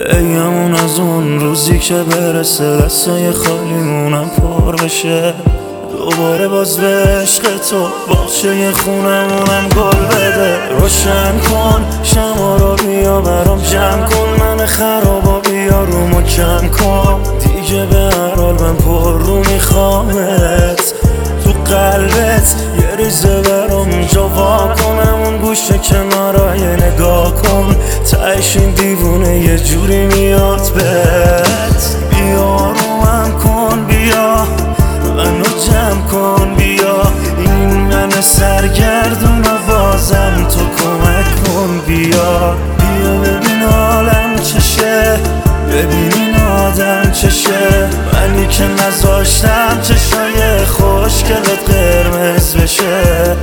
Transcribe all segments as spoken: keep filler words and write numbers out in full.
بگمون از اون روزی که برسه دستای خالیمونم پر بشه، دوباره باز به عشق تو باغچه خونمونم گل بده. روشن کن شما رو بیا برام جمع کن، من خرابا بیا رومو کم کن، دیگه به هر حال من پر رو میخوامت. تو قلبت یه ریزه برام جا وا کنم، اون گوشه کنارای نگاه کن، تهش این دیوونه یه جوری میاد بهت. بیا رومم کن، بیا منو جمع کن، بیا این من سرگردون و بازم تو کمک کن. بیا بیا ببین حالم چشه، ببین این آدم چشه، منی که نذاشتم چشای خوشگلت قرمز بشه.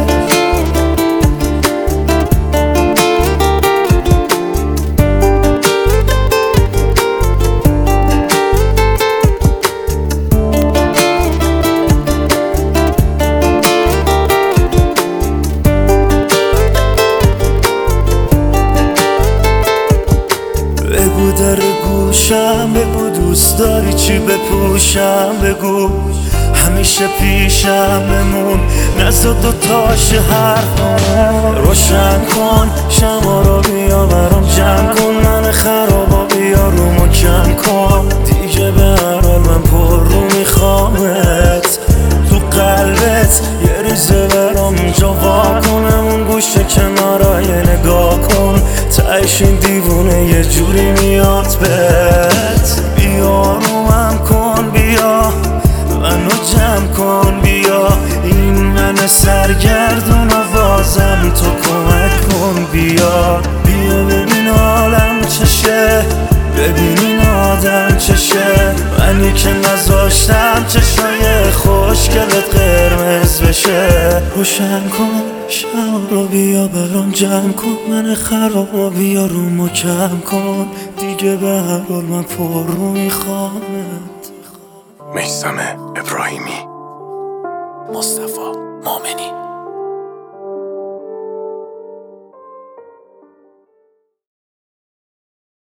بگو در گوشم، بگو دوست داری چی بپوشم، بگو همیشه پیشم بمون، نزد دوتاش حرفم. روشن کن شما رو بیا برام جمع کن، من خرابا بیا رومو کم کن، دیگه به هر حال من پر رو میخوامت. تو قلبت یه ریزه برام جا وا کنم، اون گوشه کنارای نگاه کن، تهش این دیوونه یه جوری میاد بهت. بیا رومم کن، بیا منو جمع کن، بیا این من سرگردون و بازم تو کمک کن. بیا بیا ببین حالم چشه، ببین این آدم چشه، منی که نذاشتم چشای خوشگلت قرمز بشه. روشن کن شما رو بیا برام جمع کن، من خرابا بیا رومو کم کن، دیگه به هر حال من پر رو میخوامت. میثم ابراهیمی، مصطفی مؤمنی.